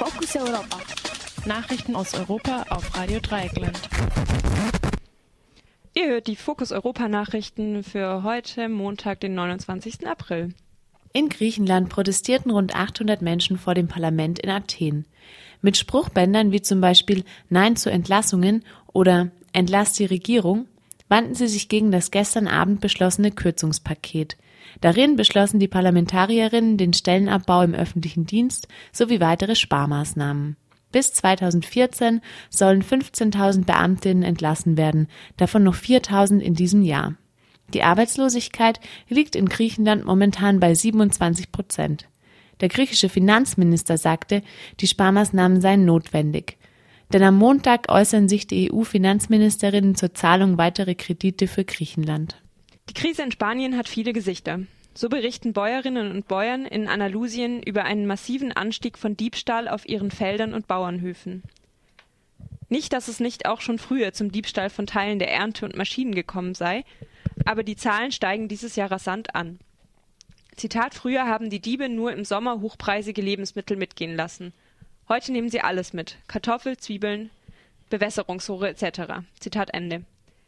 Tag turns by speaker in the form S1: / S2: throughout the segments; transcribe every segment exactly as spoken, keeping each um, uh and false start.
S1: Fokus Europa. Nachrichten aus Europa auf Radio Dreieckland.
S2: Ihr hört die Fokus Europa Nachrichten für heute, Montag, den neunundzwanzigsten April.
S3: In Griechenland protestierten rund achthundert Menschen vor dem Parlament in Athen. Mit Spruchbändern wie zum Beispiel Nein zu Entlassungen oder Entlasst die Regierung wandten sie sich gegen das gestern Abend beschlossene Kürzungspaket. Darin beschlossen die Parlamentarierinnen den Stellenabbau im öffentlichen Dienst sowie weitere Sparmaßnahmen. Bis zweitausendvierzehn sollen fünfzehntausend Beamtinnen entlassen werden, davon noch viertausend in diesem Jahr. Die Arbeitslosigkeit liegt in Griechenland momentan bei siebenundzwanzig Prozent. Der griechische Finanzminister sagte, die Sparmaßnahmen seien notwendig. Denn am Montag äußern sich die E U-Finanzministerinnen zur Zahlung weiterer Kredite für Griechenland.
S2: Die Krise in Spanien hat viele Gesichter. So berichten Bäuerinnen und Bauern in Andalusien über einen massiven Anstieg von Diebstahl auf ihren Feldern und Bauernhöfen. Nicht, dass es nicht auch schon früher zum Diebstahl von Teilen der Ernte und Maschinen gekommen sei, aber die Zahlen steigen dieses Jahr rasant an. Zitat: Früher haben die Diebe nur im Sommer hochpreisige Lebensmittel mitgehen lassen. Heute nehmen sie alles mit: Kartoffel, Zwiebeln, Bewässerungsrohre et cetera. Zitat Ende.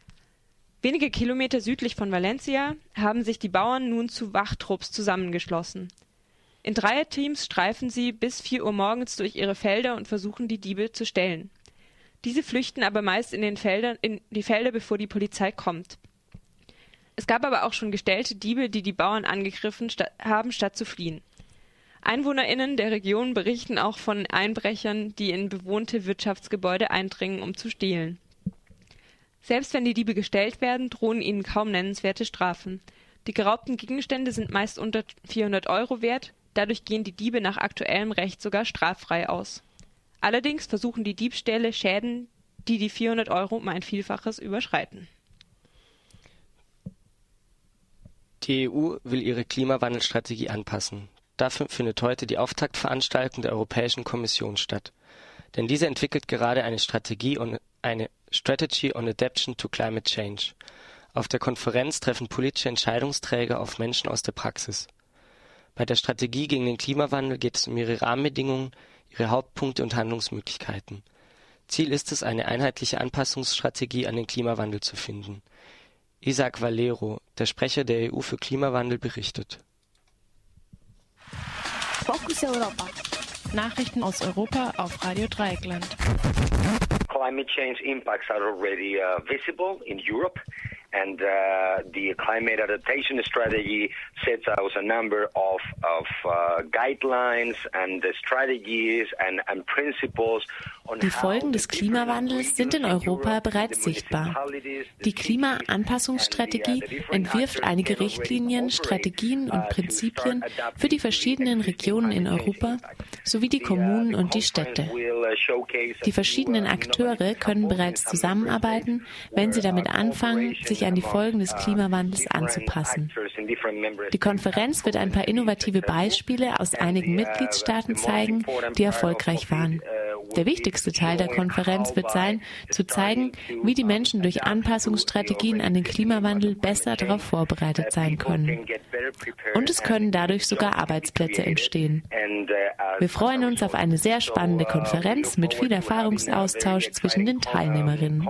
S2: Wenige Kilometer südlich von Valencia haben sich die Bauern nun zu Wachtrupps zusammengeschlossen. In Dreierteams streifen sie bis vier Uhr morgens durch ihre Felder und versuchen, die Diebe zu stellen. Diese flüchten aber meist in den Feldern, in die Felder, bevor die Polizei kommt. Es gab aber auch schon gestellte Diebe, die die Bauern angegriffen sta- haben, statt zu fliehen. EinwohnerInnen der Region berichten auch von Einbrechern, die in bewohnte Wirtschaftsgebäude eindringen, um zu stehlen. Selbst wenn die Diebe gestellt werden, drohen ihnen kaum nennenswerte Strafen. Die geraubten Gegenstände sind meist unter vierhundert Euro wert, dadurch gehen die Diebe nach aktuellem Recht sogar straffrei aus. Allerdings versuchen die Diebstähle Schäden, die die vierhundert Euro um ein Vielfaches überschreiten.
S4: Die E U will ihre Klimawandelstrategie anpassen. Dafür findet heute die Auftaktveranstaltung der Europäischen Kommission statt. Denn diese entwickelt gerade eine Strategie und eine Strategy on Adaptation to Climate Change. Auf der Konferenz treffen politische Entscheidungsträger auf Menschen aus der Praxis. Bei der Strategie gegen den Klimawandel geht es um ihre Rahmenbedingungen, ihre Hauptpunkte und Handlungsmöglichkeiten. Ziel ist es, eine einheitliche Anpassungsstrategie an den Klimawandel zu finden. Isaac Valero, der Sprecher der E U für Klimawandel, berichtet.
S1: Fokus Europa. Nachrichten aus Europa auf Radio Dreieckland.
S5: Climate change impacts are already uh, visible in Europe, and uh, the climate adaptation strategy sets out a number of, of uh, guidelines and strategies and, and principles.
S3: Die Folgen des Klimawandels sind in Europa bereits sichtbar. Die Klimaanpassungsstrategie entwirft einige Richtlinien, Strategien und Prinzipien für die verschiedenen Regionen in Europa sowie die Kommunen und die Städte. Die verschiedenen Akteure können bereits zusammenarbeiten, wenn sie damit anfangen, sich an die Folgen des Klimawandels anzupassen. Die Konferenz wird ein paar innovative Beispiele aus einigen Mitgliedstaaten zeigen, die erfolgreich waren. Der wichtigste Teil der Konferenz wird sein, zu zeigen, wie die Menschen durch Anpassungsstrategien an den Klimawandel besser darauf vorbereitet sein können. Und es können dadurch sogar Arbeitsplätze entstehen. Wir freuen uns auf eine sehr spannende Konferenz mit viel Erfahrungsaustausch zwischen den Teilnehmerinnen.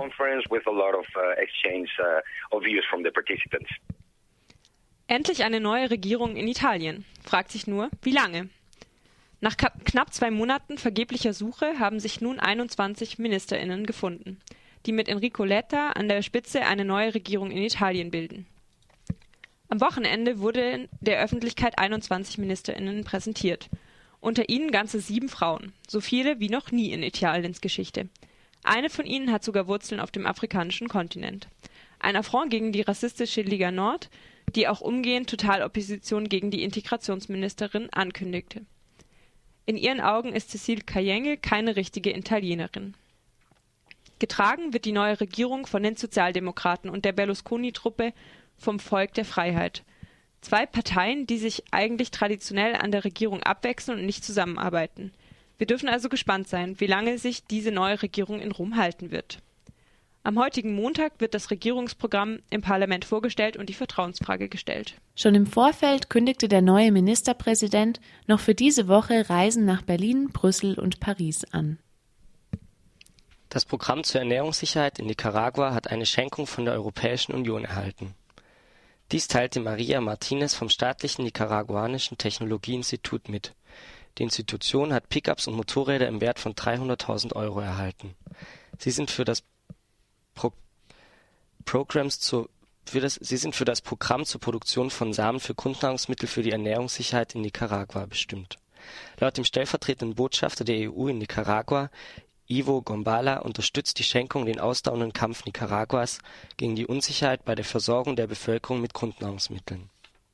S2: Endlich eine neue Regierung in Italien. Fragt sich nur, wie lange? Nach knapp zwei Monaten vergeblicher Suche haben sich nun einundzwanzig MinisterInnen gefunden, die mit Enrico Letta an der Spitze eine neue Regierung in Italien bilden. Am Wochenende wurde der Öffentlichkeit einundzwanzig MinisterInnen präsentiert. Unter ihnen ganze sieben Frauen, so viele wie noch nie in Italiens Geschichte. Eine von ihnen hat sogar Wurzeln auf dem afrikanischen Kontinent. Ein Affront gegen die rassistische Liga Nord, die auch umgehend Totalopposition gegen die Integrationsministerin ankündigte. In ihren Augen ist Cécile Kyenge keine richtige Italienerin. Getragen wird die neue Regierung von den Sozialdemokraten und der Berlusconi-Truppe vom Volk der Freiheit. Zwei Parteien, die sich eigentlich traditionell an der Regierung abwechseln und nicht zusammenarbeiten. Wir dürfen also gespannt sein, wie lange sich diese neue Regierung in Rom halten wird. Am heutigen Montag wird das Regierungsprogramm im Parlament vorgestellt und die Vertrauensfrage gestellt.
S3: Schon im Vorfeld kündigte der neue Ministerpräsident noch für diese Woche Reisen nach Berlin, Brüssel und Paris an.
S4: Das Programm zur Ernährungssicherheit in Nicaragua hat eine Schenkung von der Europäischen Union erhalten. Dies teilte Maria Martinez vom staatlichen nicaraguanischen Technologieinstitut mit. Die Institution hat Pickups und Motorräder im Wert von dreihunderttausend Euro erhalten. Sie sind für das Pro Programs zur, für das, sie sind für das Programm zur Produktion von Samen für Grundnahrungsmittel für die Ernährungssicherheit in Nicaragua bestimmt. Laut dem stellvertretenden Botschafter der E U in Nicaragua, Ivo Gombala, unterstützt die Schenkung den ausdauernden Kampf Nicaraguas gegen die Unsicherheit bei der Versorgung der Bevölkerung mit Grundnahrungsmitteln.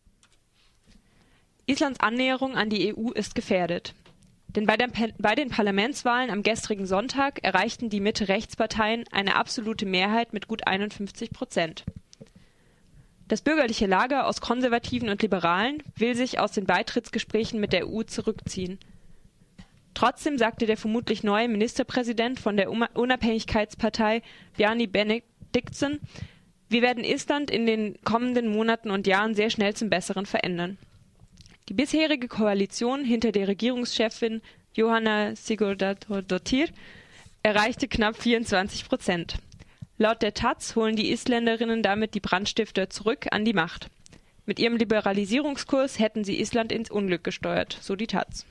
S2: Islands Annäherung an die E U ist gefährdet. Denn bei, der, bei den Parlamentswahlen am gestrigen Sonntag erreichten die Mitte-Rechts-Parteien eine absolute Mehrheit mit gut einundfünfzig Prozent. Das bürgerliche Lager aus Konservativen und Liberalen will sich aus den Beitrittsgesprächen mit der E U zurückziehen. Trotzdem sagte der vermutlich neue Ministerpräsident von der Unabhängigkeitspartei, Bjarni Benediktsson, wir werden Island in den kommenden Monaten und Jahren sehr schnell zum Besseren verändern. Die bisherige Koalition hinter der Regierungschefin Jóhanna Sigurðardóttir erreichte knapp vierundzwanzig Prozent. Laut der Taz holen die Isländerinnen damit die Brandstifter zurück an die Macht. Mit ihrem Liberalisierungskurs hätten sie Island ins Unglück gesteuert, so die Taz.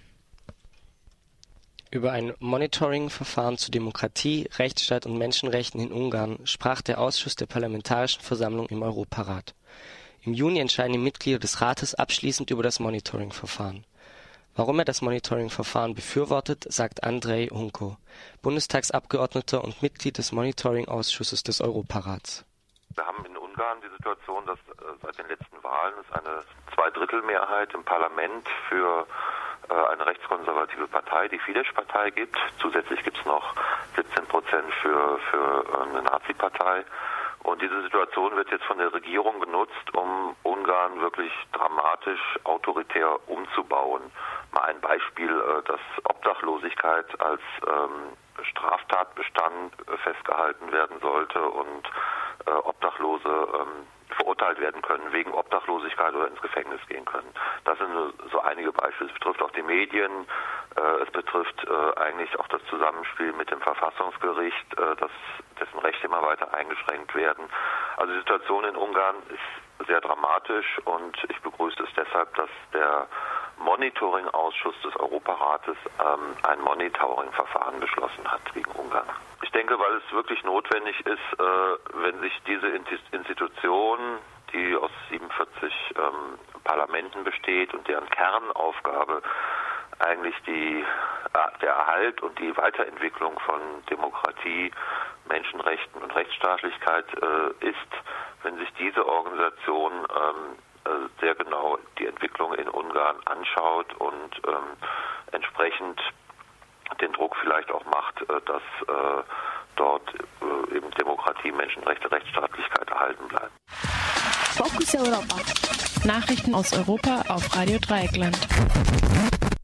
S4: Über ein Monitoring-Verfahren zu Demokratie, Rechtsstaat und Menschenrechten in Ungarn sprach der Ausschuss der Parlamentarischen Versammlung im Europarat. Im Juni entscheiden die Mitglieder des Rates abschließend über das Monitoring-Verfahren. Warum er das Monitoring-Verfahren befürwortet, sagt Andrei Hunko, Bundestagsabgeordneter und Mitglied des Monitoring-Ausschusses des Europarats.
S6: Wir haben in Ungarn die Situation, dass äh, seit den letzten Wahlen es eine Zweidrittelmehrheit im Parlament für äh, eine rechtskonservative Partei, die Fidesz-Partei, gibt. Zusätzlich gibt es noch siebzehn Prozent für, für äh, eine Nazi-Partei. Und diese Situation wird jetzt von der Regierung genutzt, um Ungarn wirklich dramatisch autoritär umzubauen. Mal ein Beispiel, dass Obdachlosigkeit als ähm, Straftatbestand festgehalten werden sollte und äh, Obdachlose ähm, verurteilt werden können, wegen Obdachlosigkeit oder ins Gefängnis gehen können. Das sind so einige Beispiele. Es betrifft auch die Medien, äh, es betrifft äh, eigentlich auch das Zusammenspiel mit dem Verfassungsgericht, äh, das, dessen Rechte immer weiter eingeschränkt werden. Also die Situation in Ungarn ist sehr dramatisch und ich begrüße es deshalb, dass der Monitoring-Ausschuss des Europarates ähm, ein Monitoring-Verfahren beschlossen hat gegen Ungarn. Ich denke, weil es wirklich notwendig ist, äh, wenn sich diese Institution, die aus siebenundvierzig ähm, Parlamenten besteht und deren Kernaufgabe eigentlich die, äh, der Erhalt und die Weiterentwicklung von Demokratie, Menschenrechten und Rechtsstaatlichkeit äh, ist, wenn sich diese Organisation ähm, sehr genau die Entwicklung in Ungarn anschaut und ähm, entsprechend den Druck vielleicht auch macht, äh, dass äh, dort äh, eben Demokratie, Menschenrechte, Rechtsstaatlichkeit erhalten bleiben.
S1: Fokus Europa. Nachrichten aus Europa auf Radio Dreieckland.